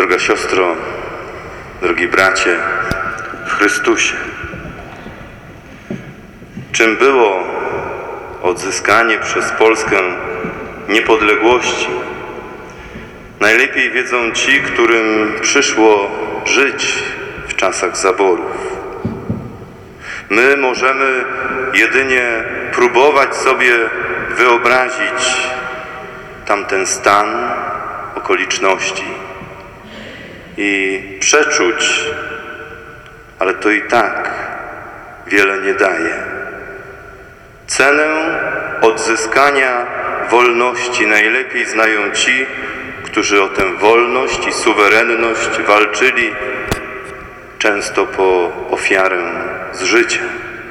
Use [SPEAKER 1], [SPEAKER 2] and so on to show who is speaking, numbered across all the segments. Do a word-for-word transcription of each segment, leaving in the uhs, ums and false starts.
[SPEAKER 1] Droga siostro, drogi bracie w Chrystusie, czym było odzyskanie przez Polskę niepodległości, najlepiej wiedzą ci, którym przyszło żyć w czasach zaborów. My możemy jedynie próbować sobie wyobrazić tamten stan okoliczności i przeczuć, ale to i tak wiele nie daje. Cenę odzyskania wolności najlepiej znają ci, którzy o tę wolność i suwerenność walczyli często po ofiarę z życia.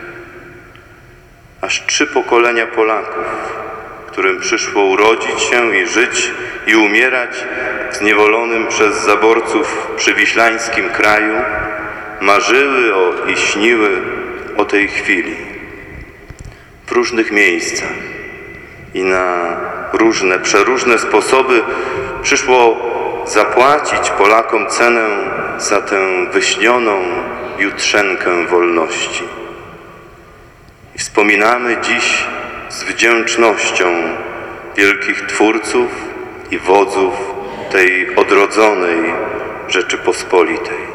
[SPEAKER 1] Aż trzy pokolenia Polaków, którym przyszło urodzić się i żyć i umierać w zniewolonym przez zaborców przywiślańskim kraju, marzyły o, i śniły o tej chwili. W różnych miejscach i na różne, przeróżne sposoby przyszło zapłacić Polakom cenę za tę wyśnioną jutrzenkę wolności. I wspominamy dziś z wdzięcznością wielkich twórców i wodzów tej odrodzonej Rzeczypospolitej.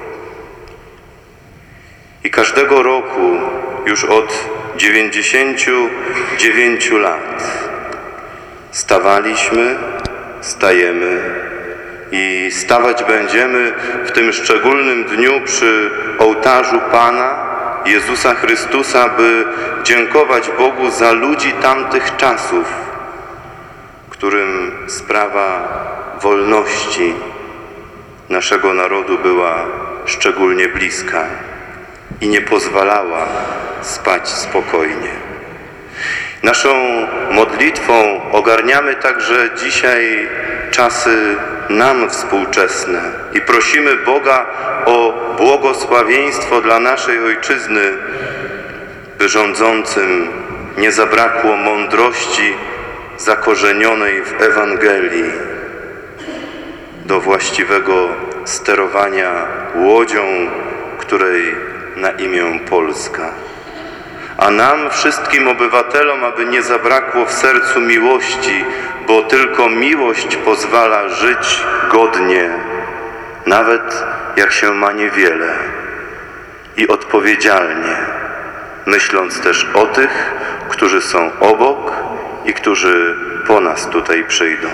[SPEAKER 1] I każdego roku już od dziewięćdziesięciu dziewięciu lat stawaliśmy, stajemy i stawać będziemy w tym szczególnym dniu przy ołtarzu Pana Jezusa Chrystusa, by dziękować Bogu za ludzi tamtych czasów, którym sprawa wolności naszego narodu była szczególnie bliska i nie pozwalała spać spokojnie. Naszą modlitwą ogarniamy także dzisiaj czasy nam współczesne i prosimy Boga o błogosławieństwo dla naszej Ojczyzny, by rządzącym nie zabrakło mądrości zakorzenionej w Ewangelii do właściwego sterowania łodzią, której na imię Polska. A nam, wszystkim obywatelom, aby nie zabrakło w sercu miłości, bo tylko miłość pozwala żyć godnie, nawet jak się ma niewiele, i odpowiedzialnie, myśląc też o tych, którzy są obok i którzy po nas tutaj przyjdą.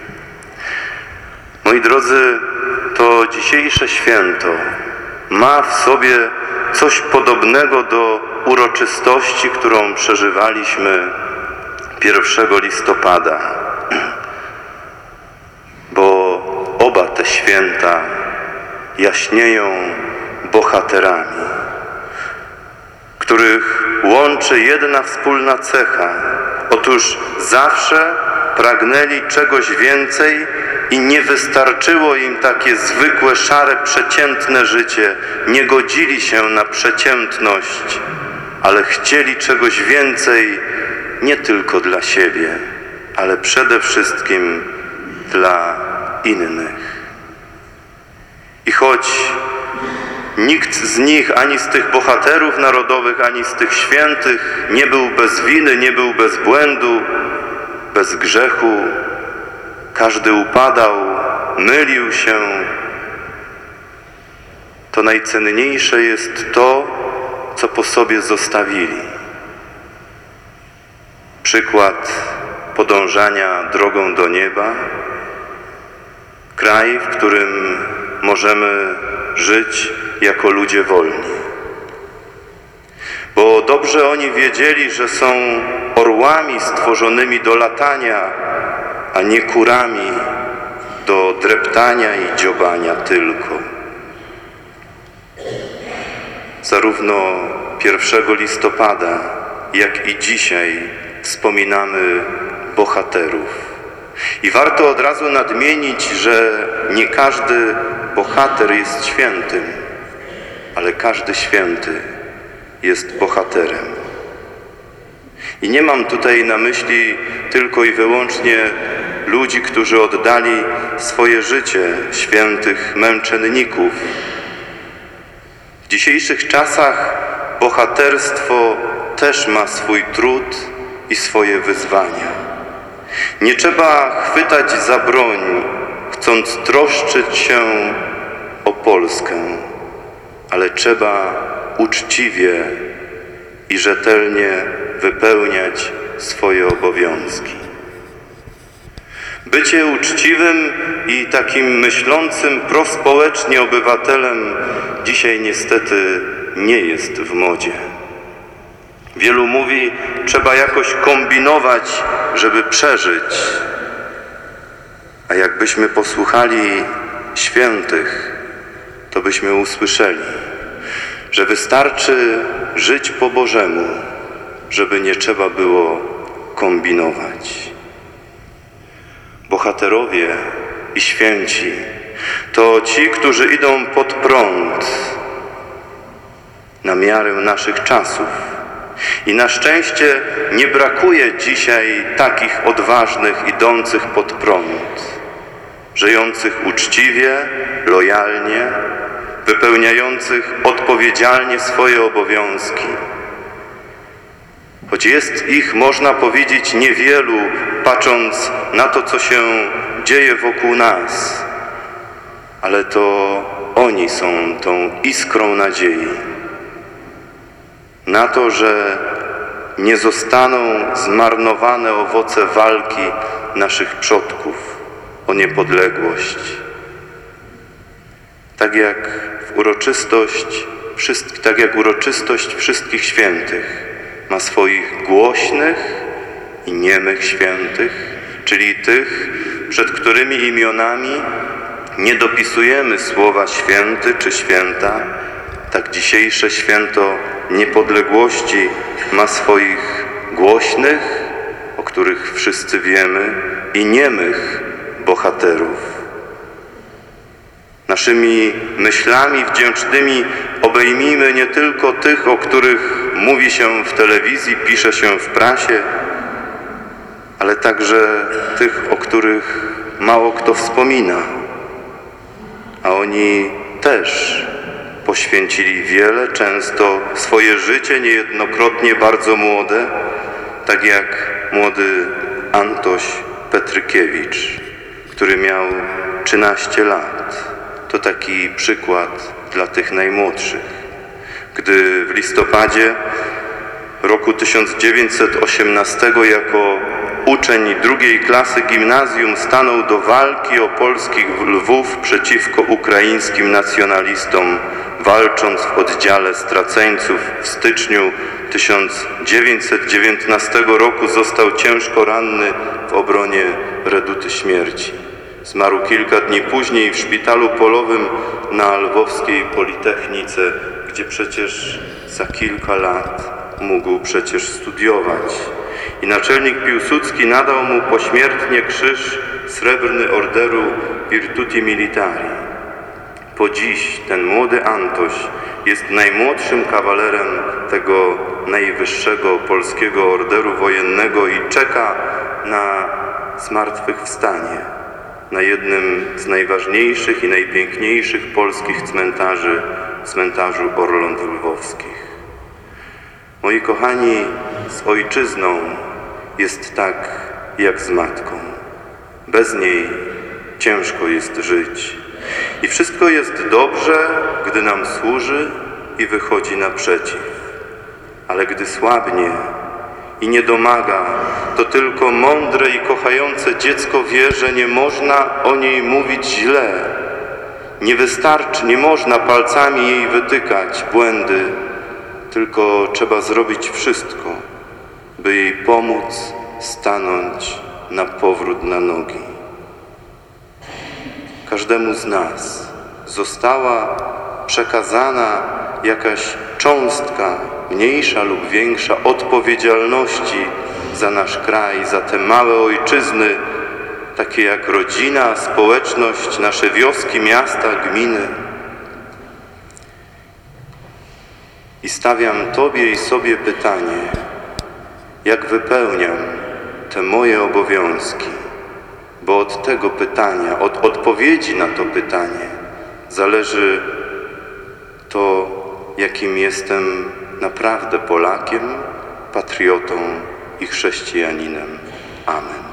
[SPEAKER 1] Moi drodzy, to dzisiejsze święto ma w sobie coś podobnego do uroczystości, którą przeżywaliśmy pierwszego listopada, bo oba te święta jaśnieją bohaterami, których łączy jedna wspólna cecha. Otóż zawsze pragnęli czegoś więcej i nie wystarczyło im takie zwykłe, szare, przeciętne życie. Nie godzili się na przeciętność, ale chcieli czegoś więcej nie tylko dla siebie, ale przede wszystkim dla innych. I choć nikt z nich, ani z tych bohaterów narodowych, ani z tych świętych nie był bez winy, nie był bez błędu, bez grzechu, każdy upadał, mylił się, to najcenniejsze jest to, co po sobie zostawili. Przykład podążania drogą do nieba, kraj, w którym możemy żyć jako ludzie wolni. Bo dobrze oni wiedzieli, że są orłami stworzonymi do latania, a nie kurami do dreptania i dziobania tylko. Zarówno pierwszego listopada, jak i dzisiaj wspominamy bohaterów. I warto od razu nadmienić, że nie każdy bohater jest świętym, ale każdy święty jest bohaterem. I nie mam tutaj na myśli tylko i wyłącznie ludzi, którzy oddali swoje życie, świętych męczenników. W dzisiejszych czasach bohaterstwo też ma swój trud i swoje wyzwania. Nie trzeba chwytać za broń, chcąc troszczyć się o Polskę, ale trzeba uczciwie i rzetelnie wypełniać swoje obowiązki. Bycie uczciwym i takim myślącym prospołecznie obywatelem dzisiaj niestety nie jest w modzie. Wielu mówi, trzeba jakoś kombinować, żeby przeżyć. A jakbyśmy posłuchali świętych, to byśmy usłyszeli, że wystarczy żyć po Bożemu, żeby nie trzeba było kombinować. Bohaterowie i święci to ci, którzy idą pod prąd na miarę naszych czasów. I na szczęście nie brakuje dzisiaj takich odważnych, idących pod prąd, żyjących uczciwie, lojalnie, wypełniających odpowiedzialnie swoje obowiązki. Choć jest ich, można powiedzieć, niewielu, patrząc na to, co się dzieje wokół nas, ale to oni są tą iskrą nadziei na to, że nie zostaną zmarnowane owoce walki naszych przodków o niepodległość. Tak jak w uroczystość, tak jak uroczystość wszystkich świętych ma swoich głośnych i niemych świętych, czyli tych, przed którymi imionami nie dopisujemy słowa święty czy święta, tak dzisiejsze święto niepodległości ma swoich głośnych, o których wszyscy wiemy, i niemych bohaterów. Naszymi myślami wdzięcznymi obejmijmy nie tylko tych, o których mówi się w telewizji, pisze się w prasie, ale także tych, o których mało kto wspomina. A oni też poświęcili wiele, często swoje życie, niejednokrotnie bardzo młode, tak jak młody Antoś Petrykiewicz, który miał trzynaście lat. To taki przykład dla tych najmłodszych. Gdy w listopadzie roku tysiąc dziewięćset osiemnastego jako uczeń drugiej klasy gimnazjum stanął do walki o polskich Lwów przeciwko ukraińskim nacjonalistom, walcząc w oddziale straceńców w styczniu tysiąc dziewięćset dziewiętnastego roku został ciężko ranny w obronie Reduty Śmierci. Zmarł kilka dni później w szpitalu polowym na lwowskiej Politechnice, gdzie przecież za kilka lat mógł przecież studiować. I naczelnik Piłsudski nadał mu pośmiertnie krzyż srebrny orderu Virtuti Militari. Po dziś ten młody Antoś jest najmłodszym kawalerem tego najwyższego polskiego orderu wojennego i czeka na zmartwychwstanie na jednym z najważniejszych i najpiękniejszych polskich cmentarzy, cmentarzu Orląt Lwowskich. Moi kochani, z ojczyzną jest tak jak z matką. Bez niej ciężko jest żyć. I wszystko jest dobrze, gdy nam służy i wychodzi naprzeciw. Ale gdy słabnie i nie domaga, to tylko mądre i kochające dziecko wie, że nie można o niej mówić źle. Nie wystarczy, nie można palcami jej wytykać błędy, tylko trzeba zrobić wszystko, by jej pomóc stanąć na powrót na nogi. Każdemu z nas została przekazana jakaś cząstka, mniejsza lub większa, odpowiedzialności za nasz kraj, za te małe ojczyzny, takie jak rodzina, społeczność, nasze wioski, miasta, gminy. I stawiam Tobie i sobie pytanie, jak wypełniam te moje obowiązki, bo od tego pytania, od odpowiedzi na to pytanie zależy to, jakim jestem naprawdę Polakiem, patriotą i chrześcijaninem. Amen.